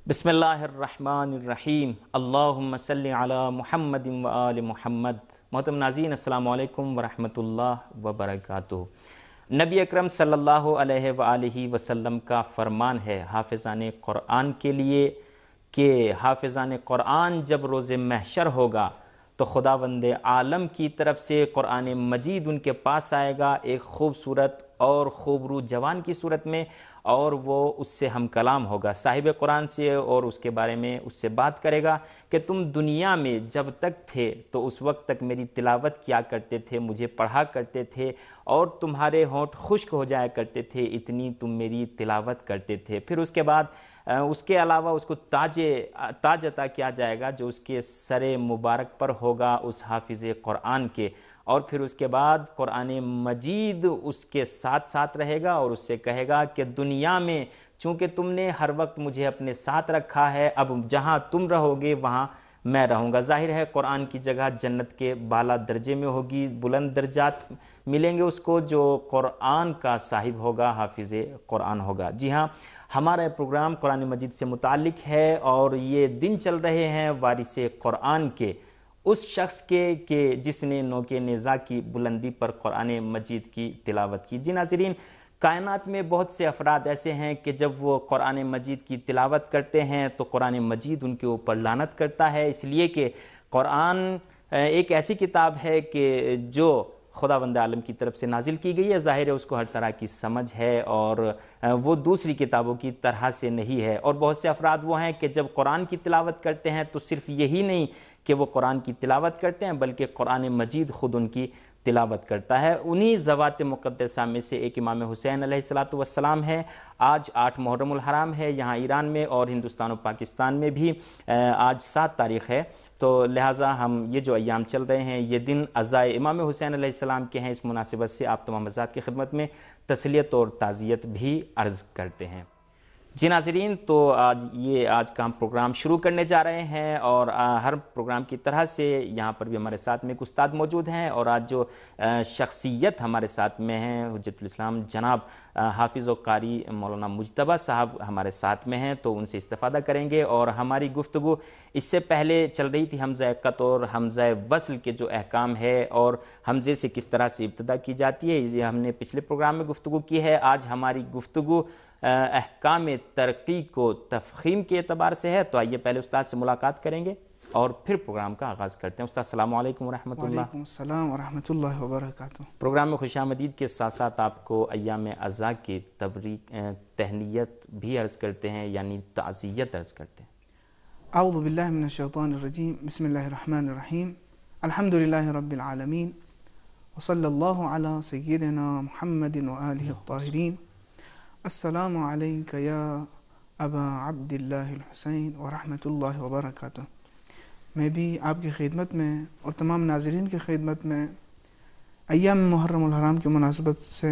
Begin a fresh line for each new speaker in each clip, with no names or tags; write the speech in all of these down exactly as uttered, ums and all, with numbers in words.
بسم اللہ الرحمن الرحیم اللہم صلی علی محمد و آل محمد۔ محترم ناظرین السلام علیکم ورحمۃ اللہ وبرکاتہ۔ نبی اکرم صلی اللہ علیہ وآلہ وسلم کا فرمان ہے حافظان قرآن کے لیے کہ حافظان قرآن جب روز محشر ہوگا تو خداوند عالم کی طرف سے قرآن مجید ان کے پاس آئے گا ایک خوبصورت اور خوبرو جوان کی صورت میں، اور وہ اس سے ہم کلام ہوگا صاحب قرآن سے، اور اس کے بارے میں اس سے بات کرے گا کہ تم دنیا میں جب تک تھے تو اس وقت تک میری تلاوت کیا کرتے تھے، مجھے پڑھا کرتے تھے، اور تمہارے ہونٹ خشک ہو جایا کرتے تھے، اتنی تم میری تلاوت کرتے تھے۔ پھر اس کے بعد اس کے علاوہ اس کو تاج تاج عطا کیا جائے گا جو اس کے سر مبارک پر ہوگا اس حافظ قرآن کے، اور پھر اس کے بعد قرآن مجید اس کے ساتھ ساتھ رہے گا اور اس سے کہے گا کہ دنیا میں چونکہ تم نے ہر وقت مجھے اپنے ساتھ رکھا ہے، اب جہاں تم رہو گے وہاں میں رہوں گا۔ ظاہر ہے قرآن کی جگہ جنت کے بالا درجے میں ہوگی، بلند درجات ملیں گے اس کو جو قرآن کا صاحب ہوگا، حافظ قرآن ہوگا۔ جی ہاں، ہمارا پروگرام قرآن مجید سے متعلق ہے، اور یہ دن چل رہے ہیں وارث قرآن کے، اس شخص کے کہ جس نے نوک نیزہ کی بلندی پر قرآن مجید کی تلاوت کی۔ جی ناظرین، کائنات میں بہت سے افراد ایسے ہیں کہ جب وہ قرآن مجید کی تلاوت کرتے ہیں تو قرآن مجید ان کے اوپر لعنت کرتا ہے، اس لیے کہ قرآن ایک ایسی کتاب ہے کہ جو خداوند عالم کی طرف سے نازل کی گئی ہے، ظاہر ہے اس کو ہر طرح کی سمجھ ہے اور وہ دوسری کتابوں کی طرح سے نہیں ہے۔ اور بہت سے افراد وہ ہیں کہ جب قرآن کی تلاوت کرتے ہیں تو صرف یہی نہیں کہ وہ قرآن کی تلاوت کرتے ہیں بلکہ قرآن مجید خود ان کی تلاوت کرتا ہے۔ انہی ذوات مقدسہ میں سے ایک امام حسین علیہ السلام ہے۔ آج آٹھ محرم الحرام ہے یہاں ایران میں، اور ہندوستان و پاکستان میں بھی آج سات تاریخ ہے، تو لہٰذا ہم یہ جو ایام چل رہے ہیں یہ دن عزائے امام حسین علیہ السلام کے ہیں۔ اس مناسبت سے آپ تمام حضرات کی خدمت میں تسلیت اور تعزیت بھی عرض کرتے ہیں۔ جی ناظرین، تو آج یہ آج کا ہم پروگرام شروع کرنے جا رہے ہیں، اور ہر پروگرام کی طرح سے یہاں پر بھی ہمارے ساتھ میں ایک استاد موجود ہیں، اور آج جو شخصیت ہمارے ساتھ میں ہیں حجت الاسلام جناب حافظ و قاری مولانا مجتبیٰ صاحب ہمارے ساتھ میں ہیں، تو ان سے استفادہ کریں گے۔ اور ہماری گفتگو اس سے پہلے چل رہی تھی حمزہ قط اور حمزہ وصل کے جو احکام ہے اور حمزے سے کس طرح سے ابتدا کی جاتی ہے، یہ ہم نے پچھلے پروگرام میں گفتگو کی ہے۔ آج ہماری گفتگو احکام ترقی کو تفخیم کے اعتبار سے ہے، تو آئیے پہلے استاد سے ملاقات کریں گے اور پھر پروگرام کا آغاز کرتے ہیں۔ استاد السلام علیکم ورحمۃ اللہ۔
وعلیکم السلام ورحمۃ اللہ وبرکاتہ۔
پروگرام میں خوش آمدید کے ساتھ ساتھ آپ کو ایام عزا کی تبریک تہنیت بھی عرض کرتے ہیں، یعنی تعزیت عرض کرتے ہیں۔
اعوذ باللہ من الشیطان الرجیم، بسم اللہ الرحمن الرحیم، الحمد للہ رب العالمین، وصلی اللہ علی سیدنا محمد وآلہ الطاہرین۔ السلام علیک یا ابا عبد اللہ الحسین ورحمۃ اللہ وبرکاتہ۔ میں بھی آپ کی خدمت میں اور تمام ناظرین کی خدمت میں ایام محرم الحرام کی مناسبت سے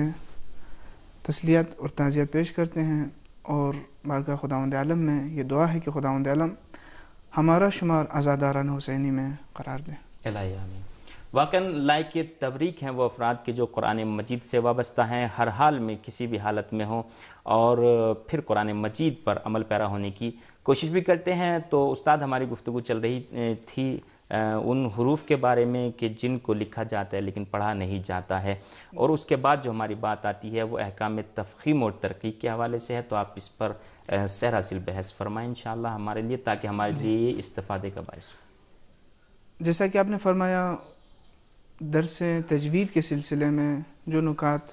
تسلیت اور تعزیت پیش کرتے ہیں، اور بارگاہ خداوند عالم میں یہ دعا ہے کہ خداوند عالم ہمارا شمار عزاداران حسینی میں قرار دیں۔
الہی آمین۔ واقعاً لائق تبریک ہیں وہ افراد کے جو قرآن مجید سے وابستہ ہیں، ہر حال میں کسی بھی حالت میں ہوں، اور پھر قرآن مجید پر عمل پیرا ہونے کی کوشش بھی کرتے ہیں۔ تو استاد ہماری گفتگو چل رہی تھی ان حروف کے بارے میں کہ جن کو لکھا جاتا ہے لیکن پڑھا نہیں جاتا ہے، اور اس کے بعد جو ہماری بات آتی ہے وہ احکام تفخیم اور ترقی کے حوالے سے ہے، تو آپ اس پر سیر حاصل بحث فرمائیں انشاءاللہ ہمارے لیے، تاکہ ہمارے لیے یہ استفادے کا باعث ہو۔
جیسا کہ آپ نے فرمایا، درس تجوید کے سلسلے میں جو نکات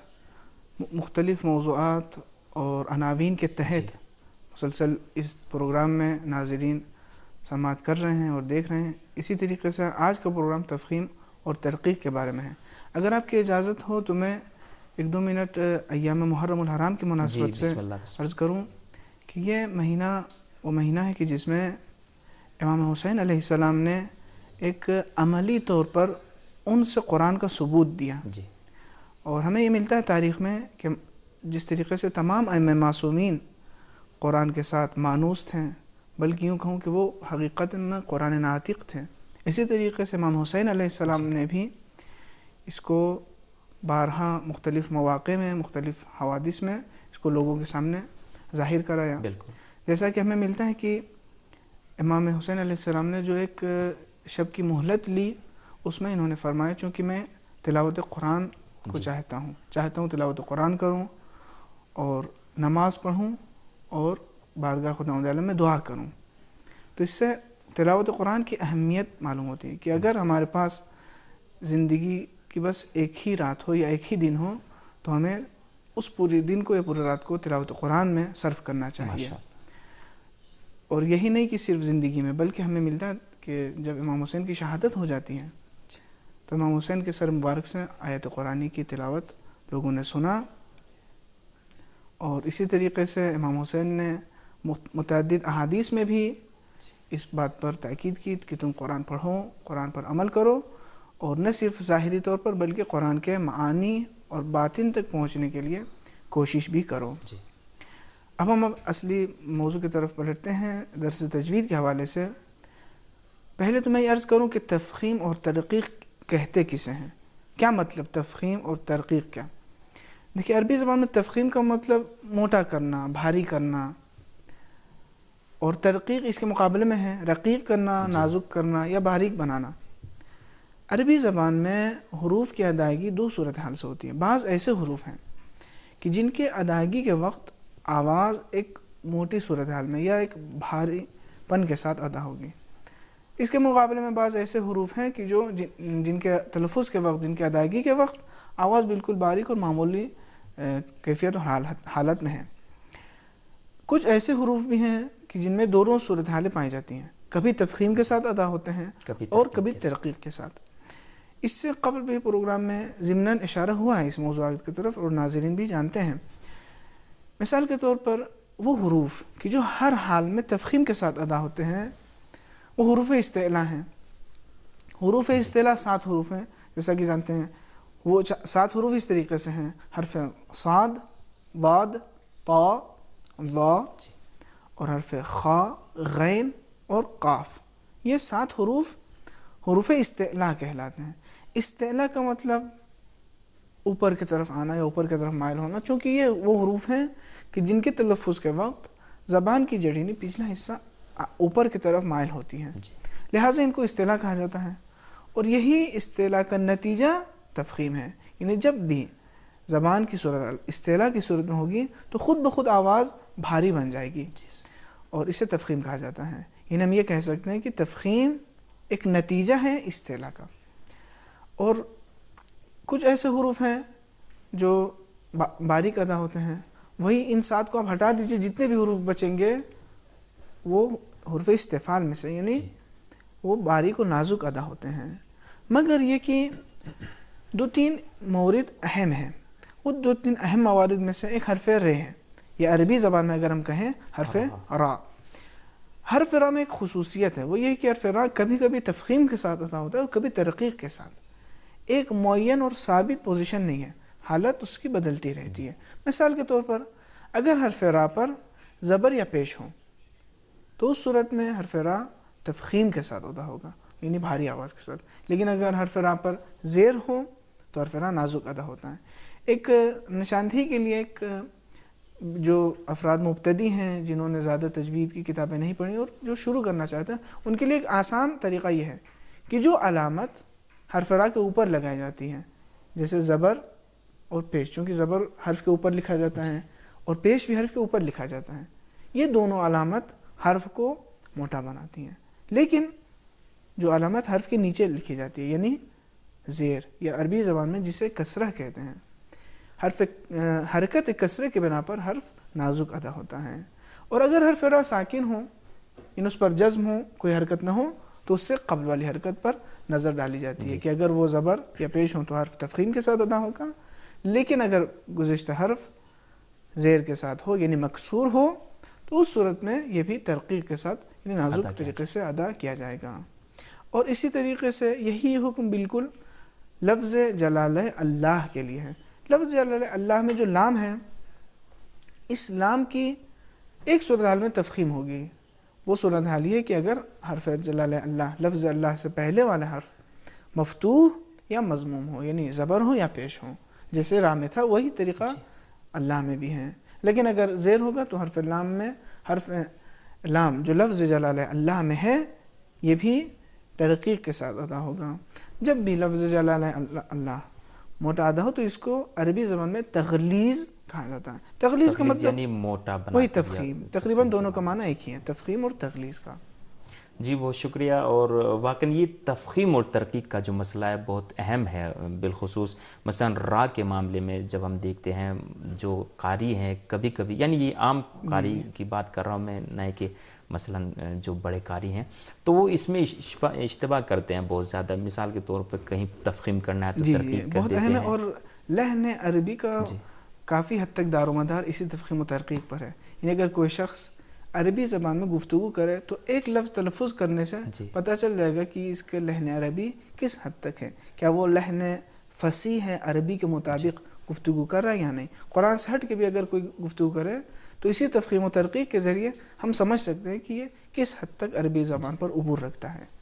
مختلف موضوعات اور عناوین کے تحت مسلسل اس پروگرام میں ناظرین سماعت کر رہے ہیں اور دیکھ رہے ہیں، اسی طریقے سے آج کا پروگرام تفخیم اور ترقیق کے بارے میں ہے۔ اگر آپ کی اجازت ہو تو میں ایک دو منٹ ایام محرم الحرام کی مناسبت سے عرض کروں کہ یہ مہینہ وہ مہینہ ہے کہ جس میں امام حسین علیہ السلام نے ایک عملی طور پر ان سے قرآن کا ثبوت دیا،
جی،
اور ہمیں یہ ملتا ہے تاریخ میں کہ جس طریقے سے تمام ائمہ معصومین قرآن کے ساتھ مانوس تھے، بلکہ یوں کہوں کہ وہ حقیقت میں قرآن ناطق تھے، اسی طریقے سے امام حسین علیہ السلام نے بھی اس کو بارہا مختلف مواقع میں، مختلف حوادث میں اس کو لوگوں کے سامنے ظاہر کرایا۔ جیسا کہ ہمیں ملتا ہے کہ امام حسین علیہ السلام نے جو ایک شب کی مہلت لی، اس میں انہوں نے فرمایا چونکہ میں تلاوت قرآن کو چاہتا ہوں چاہتا ہوں تلاوت قرآن کروں اور نماز پڑھوں اور بارگاہ خداوند عالم میں دعا کروں، تو اس سے تلاوت قرآن کی اہمیت معلوم ہوتی ہے کہ اگر ہمارے پاس زندگی کی بس ایک ہی رات ہو یا ایک ہی دن ہو تو ہمیں اس پوری دن کو یا پوری رات کو تلاوت قرآن میں صرف کرنا چاہیے. اور یہی نہیں کہ صرف زندگی میں، بلکہ ہمیں ملتا ہے کہ جب امام حسین کی شہادت ہو جاتی ہے تو امام حسین کے سر مبارک سے آیت قرآنی کی تلاوت لوگوں نے سنا، اور اسی طریقے سے امام حسین نے متعدد احادیث میں بھی اس بات پر تاکید کی کہ تم قرآن پڑھو، قرآن پر عمل کرو، اور نہ صرف ظاہری طور پر بلکہ قرآن کے معانی اور باطن تک پہنچنے کے لیے کوشش بھی کرو.
جی.
اب ہم اب اصلی موضوع کی طرف پلٹتے ہیں درس تجوید کے حوالے سے. پہلے تو میں یہ عرض کروں کہ تفخیم اور ترقیق کہتے کسے ہیں، کیا مطلب تفخیم اور ترقیق کیا؟ دیکھیے عربی زبان میں تفخیم کا مطلب موٹا کرنا، بھاری کرنا، اور ترقیق اس کے مقابلے میں ہے رقیق کرنا، نازک کرنا یا باریک بنانا. عربی زبان میں حروف کی ادائیگی دو صورتحال سے ہوتی ہے. بعض ایسے حروف ہیں کہ جن کے ادائیگی کے وقت آواز ایک موٹی صورتحال میں یا ایک بھاری پن کے ساتھ ادا ہوگی. اس کے مقابلے میں بعض ایسے حروف ہیں کہ جو جن, جن کے تلفظ کے وقت، جن کے ادائیگی کے وقت آواز بالکل باریک اور معمولی کیفیت اور حالت میں ہے. کچھ ایسے حروف بھی ہیں کہ جن میں دونوں صورتحالیں پائی جاتی ہیں، کبھی تفخیم کے ساتھ ادا ہوتے ہیں اور کبھی ترقیق کے ساتھ. اس سے قبل بھی پروگرام میں ضمناً اشارہ ہوا ہے اس موضوعات کی طرف اور ناظرین بھی جانتے ہیں. مثال کے طور پر وہ حروف کہ جو ہر حال میں تفخیم کے ساتھ ادا ہوتے ہیں وہ حروف استعلاء ہیں. حروف استعلاء سات حروف ہیں، جیسا کہ جانتے ہیں. وہ سات حروف اس طریقے سے ہیں: حرف صاد، ضاد، طا، ظا اور حرف خا، غین اور قاف. یہ سات حروف حروف استعلاء کہلاتے ہیں. استعلاء کا مطلب اوپر کی طرف آنا یا اوپر کی طرف مائل ہونا، چونکہ یہ وہ حروف ہیں کہ جن کے تلفظ کے وقت زبان کی جڑینی پچھلا حصہ اوپر کی طرف مائل ہوتی ہے، لہٰذا ان کو استعلاء کہا جاتا ہے. اور یہی استعلاء کا نتیجہ تفخیم ہے. یعنی جب بھی زبان کی صورت استعلاء کی صورت میں ہوگی تو خود بخود آواز بھاری بن جائے گی اور اسے تفخیم کہا جاتا ہے. یعنی ہم یہ کہہ سکتے ہیں کہ تفخیم ایک نتیجہ ہے استعلاء کا. اور کچھ ایسے حروف ہیں جو باریک ادا ہوتے ہیں، وہی ان سات کو آپ ہٹا دیجئے، جتنے بھی حروف بچیں گے وہ حروف استفعال میں سے، یعنی وہ باریک و نازک ادا ہوتے ہیں. مگر یہ کہ دو تین مورد اہم ہیں. وہ دو تین اہم موارد میں سے ایک حرف ر ہے. یہ عربی زبان میں اگر ہم کہیں حرف را. حرف را میں ایک خصوصیت ہے، وہ یہ کہ حرف را کبھی کبھی تفخیم کے ساتھ ادا ہوتا ہے اور کبھی ترقیق کے ساتھ. ایک معین اور ثابت پوزیشن نہیں ہے، حالت اس کی بدلتی رہتی ہے. مثال کے طور پر اگر حرف را پر زبر یا پیش ہو تو اس صورت میں حرف را تفخیم کے ساتھ ادا ہوگا، یعنی بھاری آواز کے ساتھ. لیکن اگر حرف را پر زیر ہو تو حرف را نازک ادا ہوتا ہے. ایک نشاندہی کے لیے ایک جو افراد مبتدی ہیں جنہوں نے زیادہ تجوید کی کتابیں نہیں پڑھی اور جو شروع کرنا چاہتے ہیں، ان کے لیے ایک آسان طریقہ یہ ہے کہ جو علامت حرف را کے اوپر لگائی جاتی ہے، جیسے زبر اور پیش، چونکہ زبر حرف کے اوپر لکھا جاتا ہے اور پیش بھی حرف کے اوپر لکھا جاتا ہے، یہ دونوں علامت حرف کو موٹا بناتی ہیں. لیکن جو علامت حرف کے نیچے لکھی جاتی ہے، یعنی زیر، یا عربی زبان میں جسے کسرہ کہتے ہیں، حرف حرکت کسرے کے بنا پر حرف نازک ادا ہوتا ہے. اور اگر حرف را ساکن ہو، یعنی اس پر جزم ہو، کوئی حرکت نہ ہو، تو اس سے قبل والی حرکت پر نظر ڈالی جاتی ہے کہ اگر وہ زبر یا پیش ہو تو حرف تفخیم کے ساتھ ادا ہوگا، لیکن اگر گزشتہ حرف زیر کے ساتھ ہو یعنی مکسور ہو تو اس صورت میں یہ بھی ترقیق کے ساتھ یعنی نازک طریقے سے ادا کیا جائے گا. اور اسی طریقے سے یہی حکم بالکل لفظ جلالہ اللہ کے لیے ہے. لفظ جلالہ اللہ میں جو لام ہے، اس لام کی ایک صورتحال میں تفخیم ہوگی. وہ صورتحال یہ کہ اگر حرف جلالہ اللہ، لفظ اللہ سے پہلے والا حرف مفتوح یا مضموم ہو، یعنی زبر ہو یا پیش ہو، جیسے را میں تھا وہی طریقہ اللہ میں بھی ہے. لیکن اگر زیر ہوگا تو حرف لام میں حرف لام جو لفظ جلالہ اللہ میں ہے یہ بھی ترقیق کے ساتھ ادا ہوگا. جب بھی لفظ جلالہ اللہ اللہ موٹا ادا ہو تو اس کو عربی زبان میں تغلیظ کہا جاتا ہے. تغلیظ کا مطلب
یعنی موٹا بنا
وہی تفخیم، تقریباً دونوں کا معنی ایک ہی ہے، تفخیم اور تغلیظ کا.
جی بہت شکریہ. اور واقعاً یہ تفخیم اور ترقیق کا جو مسئلہ ہے بہت اہم ہے، بالخصوص مثلا را کے معاملے میں جب ہم دیکھتے ہیں جو قاری ہیں کبھی کبھی، یعنی یہ عام قاری کی بات کر رہا ہوں میں، نہ کہ مثلا جو بڑے قاری ہیں، تو وہ اس میں اشتباہ کرتے ہیں بہت زیادہ. مثال کے طور پر کہیں تفخیم کرنا ہے تو
جی
ترقیق کر
بہت
دیتے
اہم ہے.
ہیں.
اور لحن عربی کا
جی
کافی حد تک دار و مدار اسی تفخیم و ترقیق پر ہے. یعنی اگر کوئی شخص عربی زبان میں گفتگو کرے تو ایک لفظ تلفظ کرنے سے
جی
پتہ چل جائے گا کہ اس کے لحن عربی کس حد تک ہے. کیا وہ لحن فصیح ہے، عربی کے مطابق گفتگو کر رہا ہے یا نہیں. قرآن سے ہٹ کے بھی اگر کوئی گفتگو کرے تو اسی تفخیم و ترقیق کے ذریعے ہم سمجھ سکتے ہیں کہ یہ کس حد تک عربی زبان پر عبور رکھتا ہے.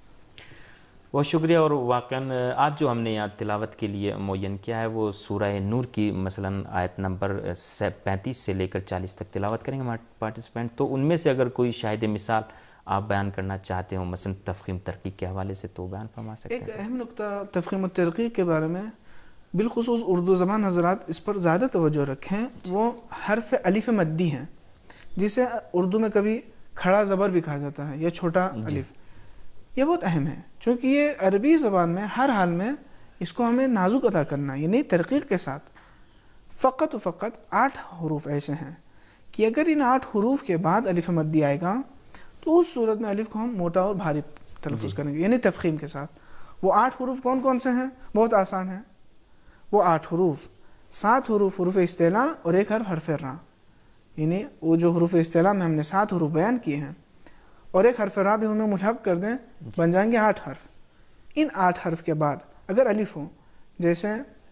بہت شکریہ. اور واقعاً آج جو ہم نے یہاں تلاوت کے لیے معین کیا ہے وہ سورہ نور کی مثلاً آیت نمبر پینتیس سے لے کر چالیس تک تلاوت کریں گے ہمارے پارٹیسپینٹ. تو ان میں سے اگر کوئی شاہد مثال آپ بیان کرنا چاہتے ہوں مثلا تفخیم ترقیق کے حوالے سے تو بیان فرما سکتے ہیں.
ایک اہم نقطہ تفخیم و ترقیق کے بارے میں بالخصوص اردو زبان حضرات اس پر زیادہ توجہ رکھیں، وہ حرف الف مدی ہیں جسے اردو میں کبھی کھڑا زبر بھی کہا جاتا ہے یا چھوٹا الف. یہ بہت اہم ہے چونکہ یہ عربی زبان میں ہر حال میں اس کو ہمیں نازک ادا کرنا ہے. یعنی ترقیق کے ساتھ فقط و فقط آٹھ حروف ایسے ہیں کہ اگر ان آٹھ حروف کے بعد الف مدی آئے گا تو اس صورت میں الف کو ہم موٹا اور بھاری تلفظ کریں گے، یعنی تفخیم کے ساتھ. وہ آٹھ حروف کون کون سے ہیں؟ بہت آسان ہیں. وہ آٹھ حروف سات حروف حروف استعلاء اور ایک حرف حرف را. یعنی وہ جو حروف استعلاء میں ہم نے سات حروف بیان کیے ہیں اور ایک حرف را بھی ان میں ملحق کر دیں بن جائیں گے آٹھ حرف. ان آٹھ حرف کے بعد اگر الف ہو، جیسے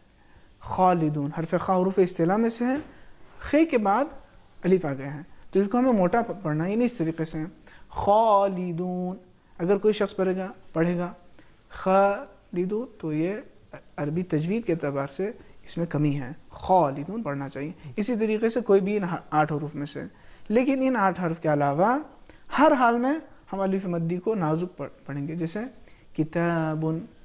خالدون حرف خا حروف استعلاء میں سے ہیں، خے کے بعد الف آ گئے ہیں تو اس کو ہمیں موٹا پڑھنا ہے. یعنی اس طریقے سے خالدون اگر کوئی شخص پڑھے گا پڑھے گا خالدون تو یہ عربی تجوید کے اعتبار سے اس میں کمی ہے، خالدون پڑھنا چاہیے. اسی طریقے سے کوئی بھی ان آٹھ حروف میں سے. لیکن ان آٹھ حرف کے علاوہ ہر حال میں ہم الف مدی کو نازک پڑھیں گے، جیسے کتاب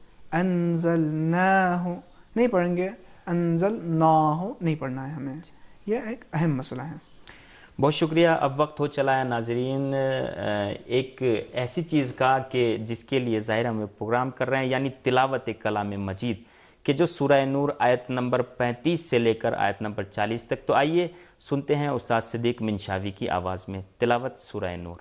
انزلناہ نہیں پڑھیں گے، انزلناہ نہیں پڑھنا ہے ہمیں. یہ ایک اہم مسئلہ ہے.
بہت شکریہ. اب وقت ہو چلا ہے ناظرین ایک ایسی چیز کا کہ جس کے لیے ظاہر ہم پروگرام کر رہے ہیں، یعنی تلاوت کلام مجید، کہ جو سورہ نور آیت نمبر پینتیس سے لے کر آیت نمبر چالیس تک. تو آئیے سنتے ہیں استاد صدیق منشاوی کی آواز میں تلاوت سورہ نور.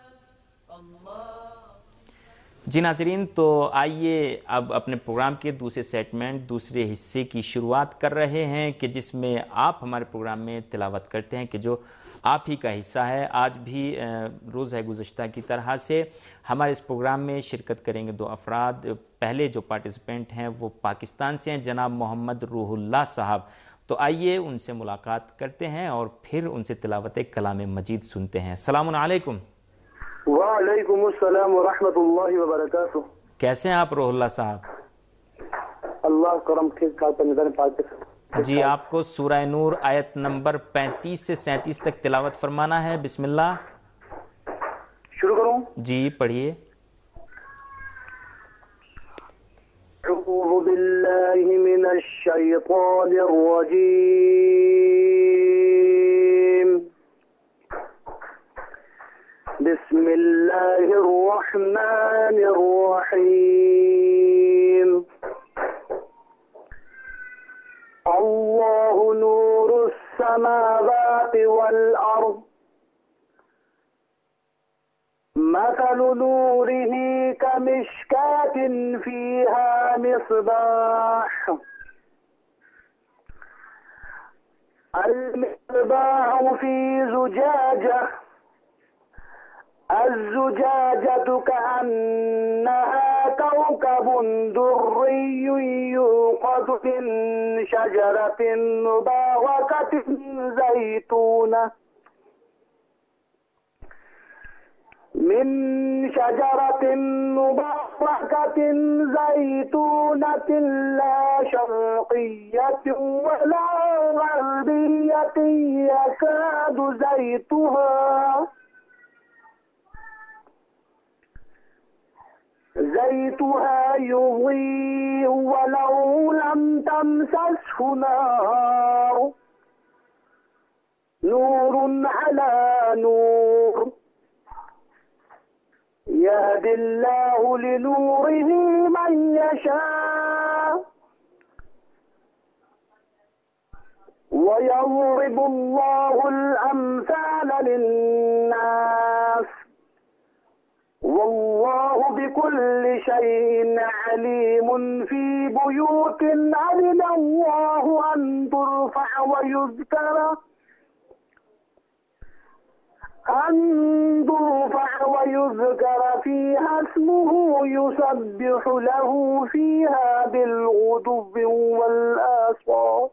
جی ناظرین، تو آئیے اب اپنے پروگرام کے دوسرے سیگمنٹ دوسرے حصے کی شروعات کر رہے ہیں کہ جس میں آپ ہمارے پروگرام میں تلاوت کرتے ہیں کہ جو آپ ہی کا حصہ ہے. آج بھی روز ہے گزشتہ کی طرح سے ہمارے اس پروگرام میں شرکت کریں گے دو افراد. پہلے جو پارٹیسپینٹ ہیں وہ پاکستان سے ہیں، جناب محمد روح اللہ صاحب. تو آئیے ان سے ملاقات کرتے ہیں اور پھر ان سے تلاوت کلام مجید سنتے ہیں. السلام علیکم.
وعلیکم السلام ورحمۃ اللہ وبرکاتہ.
کیسے ہیں آپ روح اللہ صاحب؟
اللہ کرم ٹھیک ٹھاک نظر پاک.
جی آپ کو سورہ نور آیت نمبر پینتیس سے سینتیس تک تلاوت فرمانا ہے. بسم اللہ.
شروع کروں؟
جی پڑھیے.
اعوذ باللہ من الشیطان الرجیم. بسم اللہ الرحمن الرحیم. اللہ نور السماوات والارض مثل نوره كمشكاة فيها مصباح. المصباح في زجاجة الزجاجة كأنها كوكب دري يوقد من شجرة مباركة زيتونة من شجرة مباركة زيتونة لا شرقية ولا غربية يكاد زيتها زيتها يضيء ولو لم تمسسه نار نور على نور يهدي الله لنوره من يشاء ويضرب الله الأمثال للناس والله بكل شيء عليم في بيوت أذن الله أن ترفع ويذكر أن ترفع ويذكر فيها اسمه يسبح له فيها بالغدو والآصال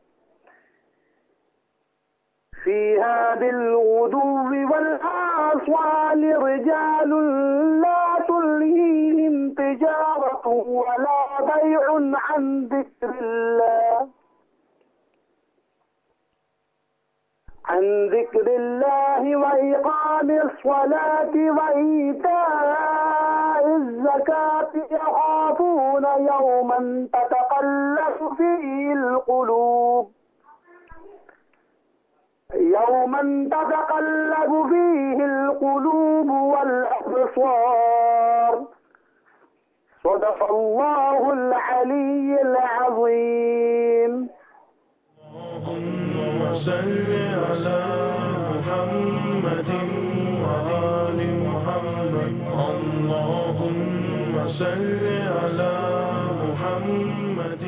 فيها بالغدو والآصال رجال لا تلهيهم تجارة ولا بيع عن ذكر الله عن ذكر الله وإقام الصلاة وإيتاء الزكاة يخافون يوما تتقلب فيه القلوب يوما تتقلب فيه القلوب والأبصار صدق الله العلي العظيم.
اللهم صل على محمد وآل محمد اللهم صل على محمد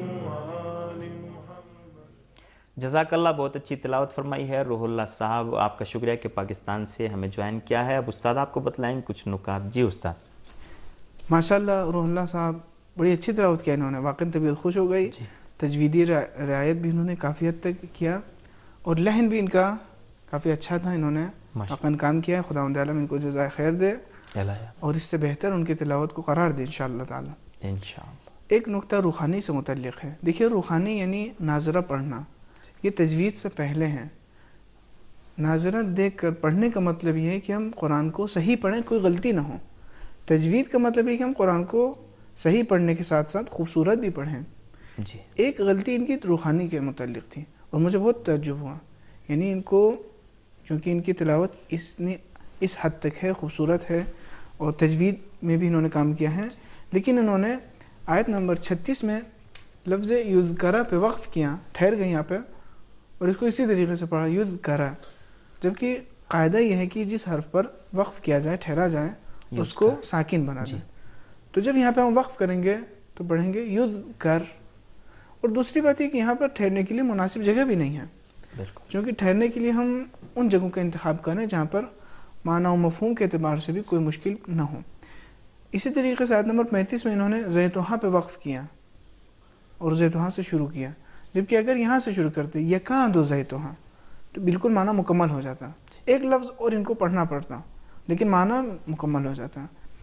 وآل محمد.
جزاکاللہ، بہت اچھی تلاوت فرمائی ہے روح اللہ صاحب، آپ کا شکریہ کہ پاکستان سے ہمیں جوائن کیا ہے. اب استاد آپ کو بتلائیں کچھ نکات. جی استاد.
ماشاءاللہ روح اللہ صاحب بڑی اچھی تلاوت کیا انہوں نے، واقعی طبیعت خوش ہو گئی. تجویدی رعایت بھی انہوں نے کافی حد تک کیا اور لحن بھی ان کا کافی اچھا تھا. انہوں نے واقعا کام کیا ہے. خداوند عالم ان کو جزائے خیر دے اور اس سے بہتر ان کی تلاوت کو قرار دے انشاءاللہ تعالی.
انشاءاللہ.
ایک نقطہ روحانی سے متعلق ہے. دیکھیے روحانی یعنی ناظرہ پڑھنا، یہ تجوید سے پہلے ہیں. ناظرہ دیکھ کر پڑھنے کا مطلب یہ ہے کہ ہم قرآن کو صحیح پڑھیں، کوئی غلطی نہ ہو. تجوید کا مطلب یہ کہ ہم قرآن کو صحیح پڑھنے کے ساتھ ساتھ خوبصورت بھی پڑھیں.
جی.
ایک غلطی ان کی روحانی کے متعلق تھی اور مجھے بہت تعجب ہوا. یعنی ان کو چونکہ ان کی تلاوت اس نے اس حد تک ہے، خوبصورت ہے اور تجوید میں بھی انہوں نے کام کیا ہے، لیکن انہوں نے آیت نمبر چھتیس میں لفظ یذکرہ پہ وقف کیا، ٹھہر گئے یہاں پہ اور اس کو اسی طریقے سے پڑھا یذکرہ، جبکہ قاعدہ یہ ہے کہ جس حرف پر وقف کیا جائے، ٹھہرا جائے، اس کو ساکن بنا دیں. تو جب یہاں پہ ہم وقف کریں گے تو پڑھیں گے یذکر. اور دوسری بات یہ کہ یہاں پر ٹھہرنے کے لیے مناسب جگہ بھی نہیں ہے، چونکہ ٹھہرنے کے لیے ہم ان جگہوں کا انتخاب کریں جہاں پر معنی و مفہوم کے اعتبار سے بھی کوئی مشکل نہ ہو. اسی طریقے سے آیت نمبر پینتیس میں انہوں نے زیتوہا پہ وقف کیا اور زیتوہا سے شروع کیا، جبکہ اگر یہاں سے شروع کرتے یکاں دو زیتوہا تو بالکل معنی مکمل ہو جاتا. ایک لفظ اور ان کو پڑھنا پڑتا لیکن معنی مکمل ہو جاتا.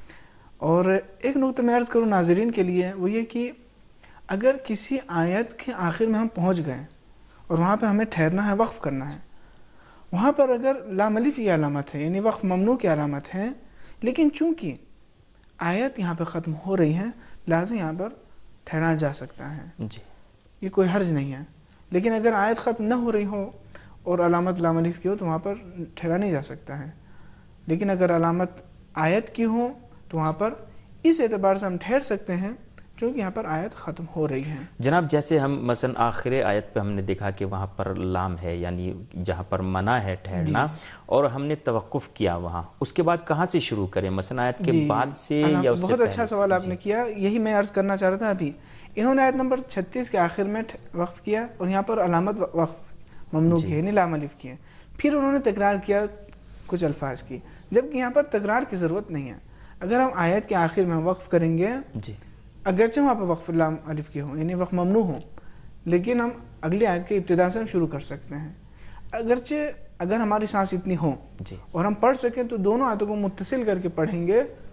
اور ایک نقطہ میں عرض کروں ناظرین کے لیے، وہ یہ کہ اگر کسی آیت کے آخر میں ہم پہنچ گئے اور وہاں پہ ہمیں ٹھہرنا ہے، وقف کرنا ہے، وہاں پر اگر لام الف کی علامت ہے یعنی وقف ممنوع کی علامت ہے، لیکن چونکہ آیت یہاں پہ ختم ہو رہی ہے لہٰذا یہاں پر ٹھہرا جا سکتا ہے.
جی.
یہ کوئی حرج نہیں ہے. لیکن اگر آیت ختم نہ ہو رہی ہو اور علامت لام الف کی ہو تو وہاں پر ٹھہرا نہیں جا سکتا ہے. لیکن اگر علامت آیت کی ہو تو وہاں پر اس اعتبار سے ہم ٹھہر سکتے ہیں چونکہ یہاں پر آیت ختم ہو رہی ہے.
جناب جیسے ہم مثلا آخر آیت پہ ہم نے دیکھا کہ وہاں پر لام ہے یعنی جہاں پر منع ہے ٹھہرنا، اور ہم نے توقف کیا وہاں، اس کے بعد کہاں سے شروع کریں؟ مثلا آیت کے بعد سے یا اس سے
بہت اچھا سوال آپ نے کیا، یہی میں عرض کرنا چاہ رہا تھا ابھی. انہوں نے آیت نمبر چھتیس کے آخر میں وقف کیا اور یہاں پر علامت وقف ممنوع کی یعنی لام الف کی ہے. پھر انہوں نے تکرار کیا کچھ الفاظ کی، جبکہ یہاں پر تکرار کی ضرورت نہیں ہے. اگر ہم آیت کے آخر میں وقف کریں گے اگرچہ وہاں پہ وقف لام الف کی ہو یعنی وقف ممنوع ہو، لیکن ہم اگلی آیت کے ابتدا سے ہم شروع کر سکتے ہیں. اگرچہ اگر ہماری سانس اتنی ہو اور ہم پڑھ سکیں تو دونوں آیتوں کو متصل کر کے پڑھیں گے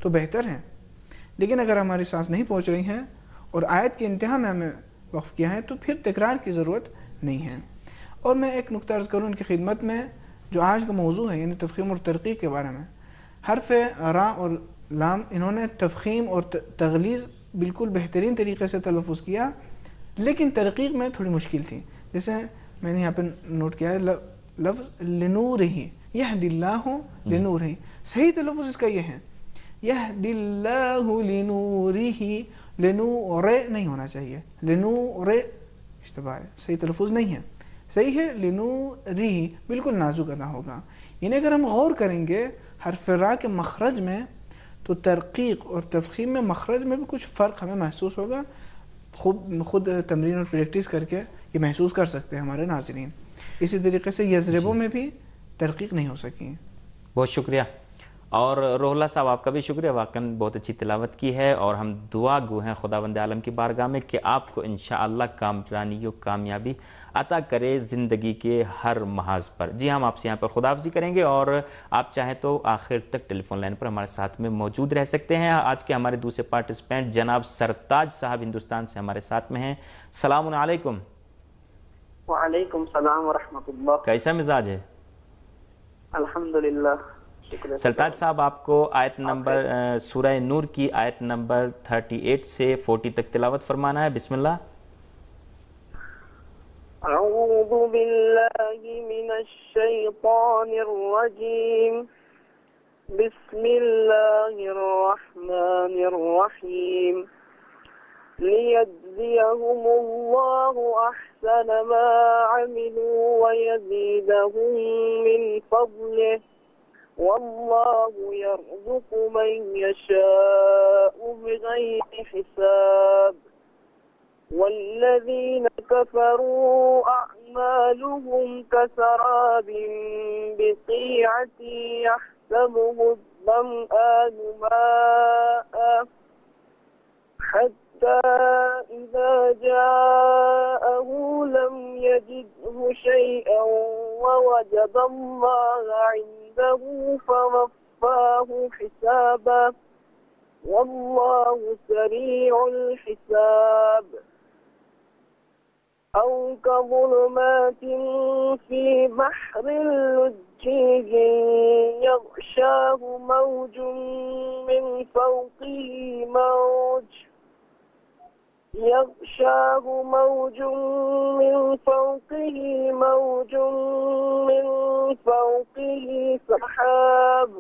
تو بہتر ہیں، لیکن اگر ہماری سانس نہیں پہنچ رہی ہیں اور آیت کے انتہا میں ہمیں وقف کیا ہے تو پھر تکرار کی ضرورت نہیں ہے۔ اور میں ایک نکتہ عرض کروں ان کی خدمت میں، جو آج کا موضوع ہے یعنی تفخیم اور ترقیق کے بارے میں، حرف را اور لام انہوں نے تفخیم اور تغلیظ بالکل بہترین طریقے سے تلفظ کیا، لیکن ترقیق میں تھوڑی مشکل تھی۔ جیسے میں نے یہاں پہ نوٹ کیا ہے لفظ لنورہ، یہدی اللہ لنورہ، صحیح تلفظ اس کا یہ ہے یہدی اللہ لنورہ، لنور نہیں ہونا چاہیے، لنور اشتباہ ہے، صحیح تلفظ نہیں ہے، صحیح ہے لنورہ، بالکل نازک ادا ہوگا۔ یعنی اگر ہم غور کریں گے حرف را کے مخرج میں تو ترقیق اور تفخیم میں مخرج میں بھی کچھ فرق ہمیں محسوس ہوگا، خود خود تمرین اور پریکٹس کر کے یہ محسوس کر سکتے ہیں ہمارے ناظرین۔ اسی طریقے سے یضربوں میں بھی ترقیق نہیں ہو سکی۔
بہت شکریہ، اور روح اللہ صاحب آپ کا بھی شکریہ، واقعاً بہت اچھی تلاوت کی ہے، اور ہم دعا گو ہیں خداوند عالم کی بارگاہ میں کہ آپ کو انشاءاللہ کامرانی و کامیابی عطا کرے زندگی کے ہر محاذ پر۔ جی ہم آپ سے یہاں پر خداحافظی کریں گے، اور آپ چاہیں تو آخر تک ٹیلی فون لائن پر ہمارے ساتھ میں موجود رہ سکتے ہیں۔ آج کے ہمارے دوسرے پارٹیسپینٹ جناب سرتاج صاحب ہندوستان سے ہمارے ساتھ میں ہیں۔ السلام علیکم۔
وعلیکم السلام ورحمۃ اللہ۔
کیسا مزاج ہے؟
الحمدللہ، شکریہ۔
سرتاج صاحب آپ کو آیت نمبر سورہ نور کی آیت نمبر اڑتیس سے چالیس تک تلاوت فرمانا ہے، بسم اللہ۔
اعوذ باللہ من الشیطان الرجیم، بسم اللہ الرحمن الرحیم، لیجزیہم اللہ احسن ما عملوا ویزیدہم من فضلہ واللہ یرزق من یشاء بغیر حساب، والذین كفروا أعمالهم كسراب بقيعة يحسبه الظمآن ماء حتى إذا جاءه لم يجده شيئا ووجد الله عنده فوفاه حسابا والله سريع الحساب، أو كظلمات في بحر لجيج يغشاه موج من فوقه موج يغشاه موج من فوقه موج من فوقه سحاب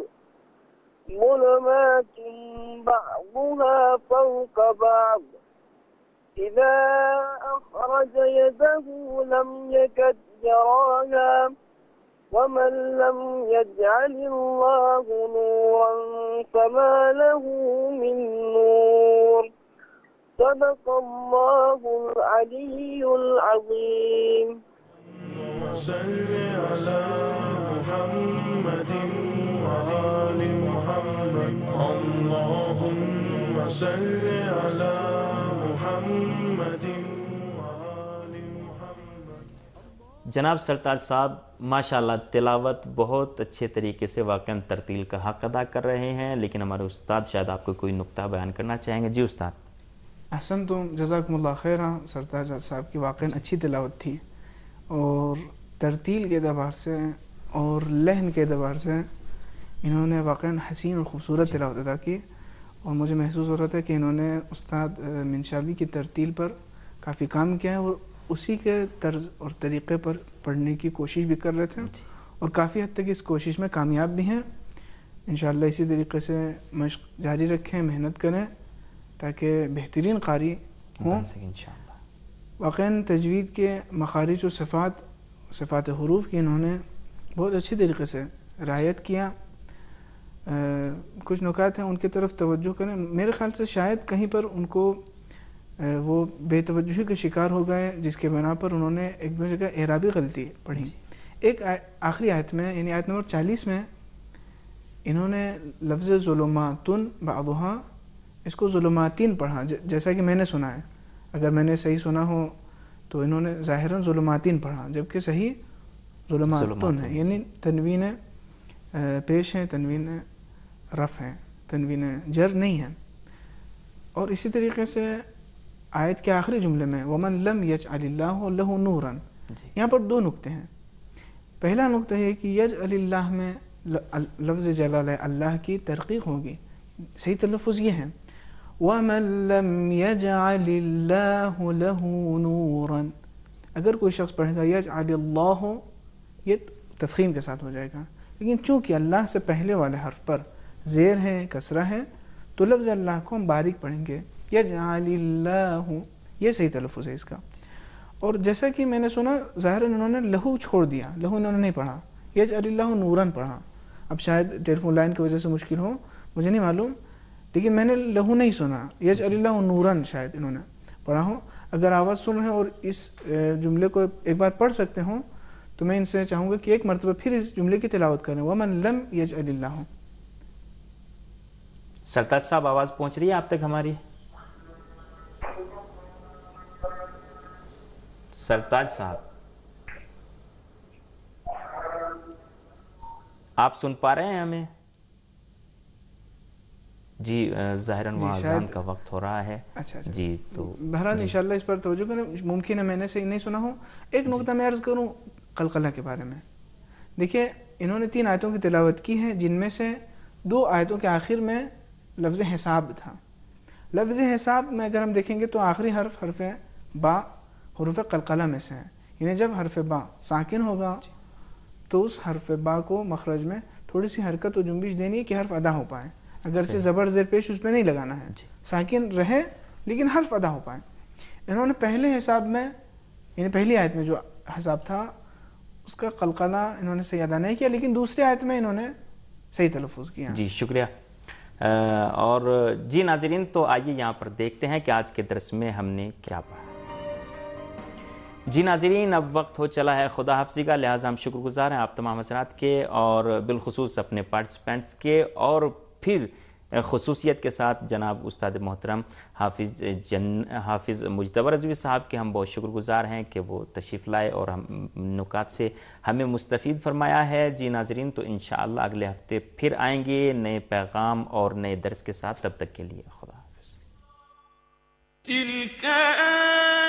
ظلمات بعضها فوق بعض إذا أخرج يده لم يكد يراها ومن لم يجعل الله نورا فما له من نور، صدق الله العلي العظيم۔
صل على محمد وآل محمد، اللهم صل على محمد وآل محمد۔
جناب سرتاج صاحب ماشاءاللہ تلاوت بہت اچھے طریقے سے واقعاً ترتیل کا حق ادا کر رہے ہیں، لیکن ہمارے استاد شاید آپ کو کوئی نقطہ بیان کرنا چاہیں گے۔ جی استاد۔
احسنتم، جزاکم اللہ خیرہ۔ سرتاج صاحب کی واقعاً اچھی تلاوت تھی، اور ترتیل کے اعتبار سے اور لحن کے اعتبار سے انہوں نے واقعاً حسین اور خوبصورت تلاوت ادا کی، اور مجھے محسوس ہو رہا تھا کہ انہوں نے استاد منشاوی کی ترتیل پر کافی کام کیا ہے، اور اسی کے طرز اور طریقے پر پڑھنے کی کوشش بھی کر رہے تھے، اور کافی حد تک اس کوشش میں کامیاب بھی ہیں۔ انشاءاللہ اسی طریقے سے مشق جاری رکھیں، محنت کریں تاکہ بہترین قاری ہوں۔ واقعاً تجوید کے مخارج و صفات صفات حروف کی انہوں نے بہت اچھی طریقے سے رعایت کیا۔ کچھ نکات ہیں ان کی طرف توجہ کریں۔ میرے خیال سے شاید کہیں پر ان کو وہ بے توجہی کے شکار ہو گئے، جس کے بنا پر انہوں نے ایک دو جگہ اعرابی غلطی پڑھی۔ ایک آخری آیت میں یعنی آیت نمبر چالیس میں انہوں نے لفظ ظلماتن بعضها اس کو ظلماتین پڑھا، جیسا کہ میں نے سنا ہے۔ اگر میں نے صحیح سنا ہو تو انہوں نے ظاہراً ظلماتین پڑھا، جبکہ صحیح ظلماتن ہے، یعنی تنوین پیش ہیں، تنوین رف ہیں، تنوین جر نہیں ہے. اور اسی طریقے سے آیت کے آخری جملے میں وَمَن لَمْ يَجْعَلِ اللَّهُ لَهُ نُورًا، یہاں پر دو نقطے ہیں. پہلا نقطہ یہ کہ یجعل اللہ میں لفظ جلالہ اللہ کی ترقیق ہوگی، صحیح تلفظ یہ ہے وَمَن لَمْ يَجْعَلِ اللَّهُ لَهُ نُورًا. اگر کوئی شخص پڑھے گا یجعل اللہ، یہ تفخیم کے ساتھ ہو جائے گا، لیکن چونکہ اللہ سے پہلے والے حرف پر زیر ہے، کسرہ ہے، تو لفظ اللہ کو ہم باریک پڑھیں گے یجعل اللہ، یہ صحیح تلفظ ہے اس کا. اور جیسا کہ میں نے سنا ظاہراً انہوں نے لہو چھوڑ دیا، لہو انہوں نے نہیں پڑھا، یجعل اللہ نوراً پڑھا. اب شاید ٹیلی فون لائن کی وجہ سے مشکل ہو، مجھے نہیں معلوم، لیکن میں نے لہو نہیں سنا، یجعل اللہ نوراً شاید انہوں نے پڑھا ہو. اگر آواز سن رہے ہیں اور اس جملے کو ایک بار پڑھ سکتے ہوں تو میں ان سے چاہوں گا کہ ایک مرتبہ پھر اس جملے کی تلاوت کریں وَمَن لَمْ يَجْعَلِ اللَّهُ.
سرتاج صاحب آواز پہنچ رہی ہے آپ تک ہماری؟ سرتاج صاحب آپ سن پا رہے ہیں ہمیں؟ جی ظاہراً وہاں اذان کا وقت ہو رہا ہے.
اچھا اچھا
جی تو
بہرحال انشاءاللہ اس پر توجہ کریں، ممکن ہے میں نے صحیح نہیں سنا ہو. ایک نقطہ میں عرض کروں قلقلہ کے بارے میں. دیکھیے انہوں نے تین آیتوں کی تلاوت کی ہے، جن میں سے دو آیتوں کے آخر میں لفظ حساب تھا. لفظ حساب میں اگر ہم دیکھیں گے تو آخری حرف حرف با حروف قلقلہ میں سے ہے، یعنی جب حرف با ساکن ہوگا تو اس حرف با کو مخرج میں تھوڑی سی حرکت و جنبش دینی ہے کہ حرف ادا ہو پائے، اگرچہ زبر زیر پیش اس پہ نہیں لگانا ہے، ساکن رہے لیکن حرف ادا ہو پائے. انہوں نے پہلے حساب میں یعنی پہلی آیت میں جو حساب تھا اس کا قلقلہ انہوں نے صحیح ادا نہیں کیا، لیکن دوسری آیت میں انہوں نے صحیح تلفظ کیا.
جی شکریہ. اور جی ناظرین تو آئیے یہاں پر دیکھتے ہیں کہ آج کے درس میں ہم نے کیا پڑھا. جی ناظرین اب وقت ہو چلا ہے خدا حافظی کا، لہٰذا ہم شکر گزار ہیں آپ تمام حضرات کے اور بالخصوص اپنے پارٹیسپینٹس کے، اور پھر خصوصیت کے ساتھ جناب استاد محترم حافظ جن حافظ مجتبی رضوی صاحب کے ہم بہت شکر گزار ہیں کہ وہ تشریف لائے اور ہم نکات سے ہمیں مستفید فرمایا ہے. جی ناظرین تو انشاءاللہ اگلے ہفتے پھر آئیں گے نئے پیغام اور نئے درس کے ساتھ، تب تک کے لیے خدا حافظ.